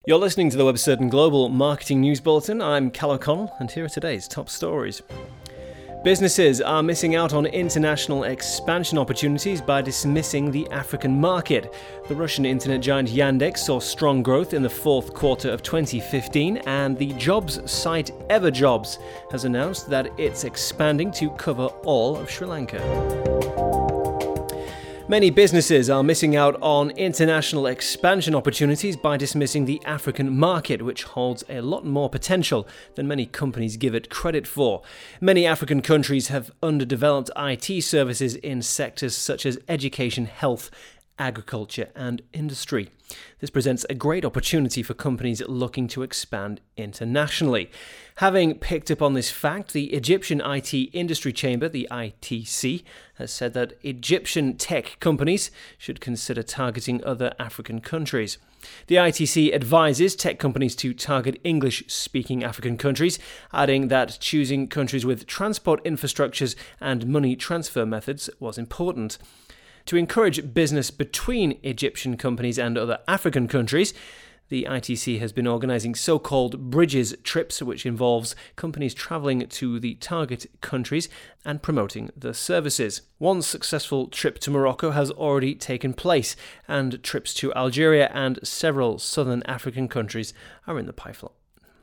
You're listening to the Webcertain Global Marketing News Bulletin. I'm Cal O'Connell, and here are today's top stories. Businesses are missing out on international expansion opportunities by dismissing the African market. The Russian internet giant Yandex saw strong growth in the fourth quarter of 2015, and the jobs site Everjobs has announced that it's expanding to cover all of Sri Lanka. Many businesses are missing out on international expansion opportunities by dismissing the African market, which holds a lot more potential than many companies give it credit for. Many African countries have underdeveloped IT services in sectors such as education, health, agriculture, and industry. This presents a great opportunity for companies looking to expand internationally. Having picked up on this fact, the Egyptian IT Industry Chamber, the ITC, has said that Egyptian tech companies should consider targeting other African countries. The ITC advises tech companies to target English-speaking African countries, adding that choosing countries with transport infrastructures and money transfer methods was important. To encourage business between Egyptian companies and other African countries, the ITC has been organising so-called bridges trips, which involves companies travelling to the target countries and promoting the services. One successful trip to Morocco has already taken place, and trips to Algeria and several southern African countries are in the pipeline.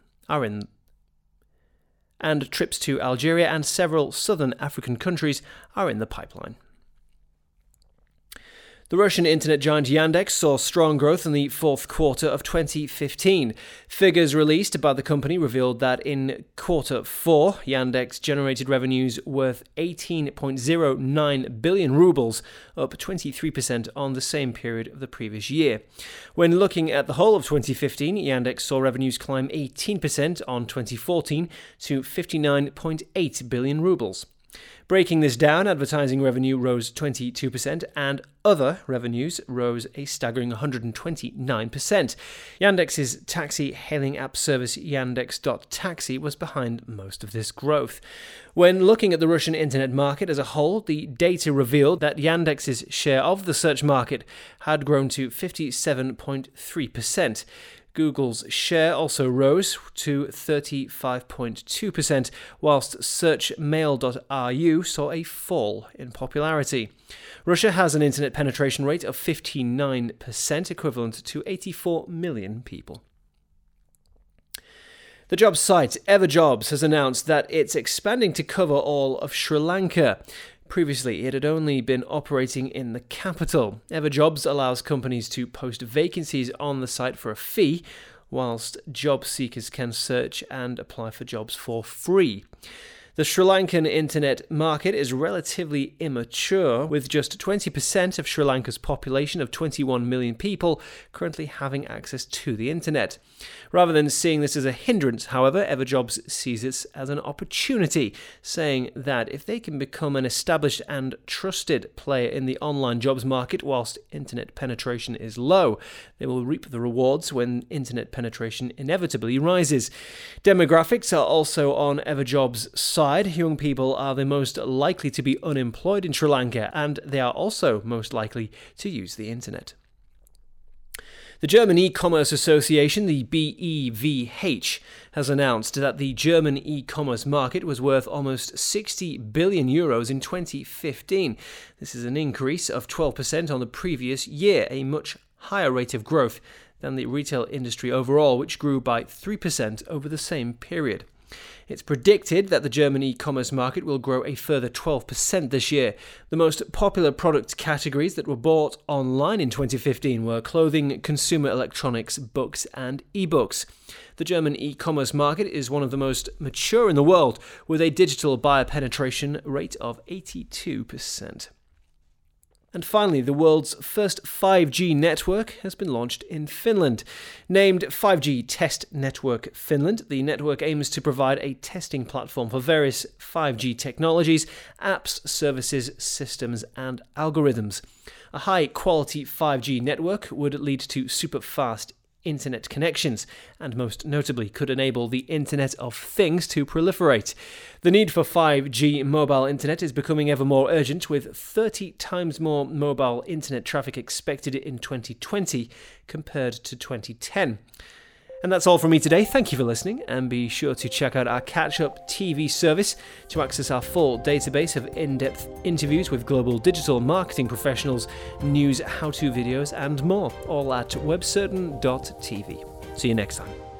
Trips to Algeria and several southern African countries are in the pipeline. The Russian internet giant Yandex saw strong growth in the fourth quarter of 2015. Figures released by the company revealed that in quarter four, Yandex generated revenues worth 18.09 billion rubles, up 23% on the same period of the previous year. When looking at the whole of 2015, Yandex saw revenues climb 18% on 2014 to 59.8 billion rubles. Breaking this down, advertising revenue rose 22% and other revenues rose a staggering 129%. Yandex's taxi-hailing app service Yandex.Taxi was behind most of this growth. When looking at the Russian internet market as a whole, the data revealed that Yandex's share of the search market had grown to 57.3%. Google's share also rose to 35.2%, whilst searchmail.ru saw a fall in popularity. Russia has an internet penetration rate of 59%, equivalent to 84 million people. The job site Everjobs has announced that it's expanding to cover all of Sri Lanka. Previously, it had only been operating in the capital. Everjobs allows companies to post vacancies on the site for a fee, whilst job seekers can search and apply for jobs for free. The Sri Lankan internet market is relatively immature, with just 20% of Sri Lanka's population of 21 million people currently having access to the internet. Rather than seeing this as a hindrance, however, Everjobs sees this as an opportunity, saying that if they can become an established and trusted player in the online jobs market whilst internet penetration is low, they will reap the rewards when internet penetration inevitably rises. Demographics are also on Everjobs' side. Young people are the most likely to be unemployed in Sri Lanka, and they are also most likely to use the internet. The German E-Commerce Association, the BEVH, has announced that the German e-commerce market was worth almost 60 billion euros in 2015. This is an increase of 12% on the previous year, a much higher rate of growth than the retail industry overall, which grew by 3% over the same period. It's predicted that the German e-commerce market will grow a further 12% this year. The most popular product categories that were bought online in 2015 were clothing, consumer electronics, books, and e-books. The German e-commerce market is one of the most mature in the world, with a digital buyer penetration rate of 82%. And finally, the world's first 5G network has been launched in Finland. Named 5G Test Network Finland, the network aims to provide a testing platform for various 5G technologies, apps, services, systems, and algorithms. A high-quality 5G network would lead to super-fast internet connections, and most notably could enable the Internet of Things to proliferate. The need for 5G mobile internet is becoming ever more urgent, with 30 times more mobile internet traffic expected in 2020 compared to 2010. And that's all from me today. Thank you for listening, and be sure to check out our Catch Up TV service to access our full database of in-depth interviews with global digital marketing professionals, news, how-to videos, and more, all at webcertain.tv. See you next time.